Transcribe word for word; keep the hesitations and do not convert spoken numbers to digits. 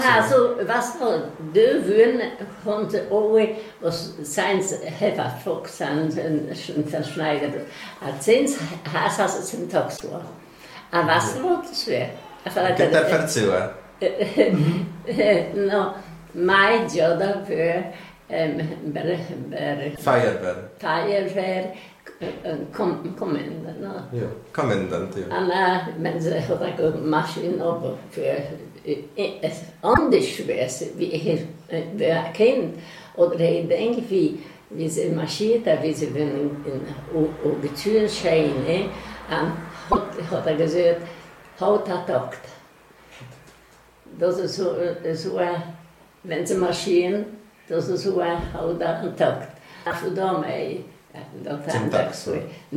Also, was har du vunnit från Owe och sen har folk sen verschneidert. Att sen har så sen taxo. A was wird es wer? Geht der verzua? No, mai joda för ber ber Feuerwehr. Feuerwehr kom kommenden. Ja, kommendant, ja. Anna, men så har jag maskin upp för anders wie wer kennt oder irgendwie wie sie marschiert, wie sie in in Getürschein, eh, an hat er gesagt, haut hat takt. Das ist so so wenn sie marschieren, das ist so haut hat takt. Auf da mei, da dann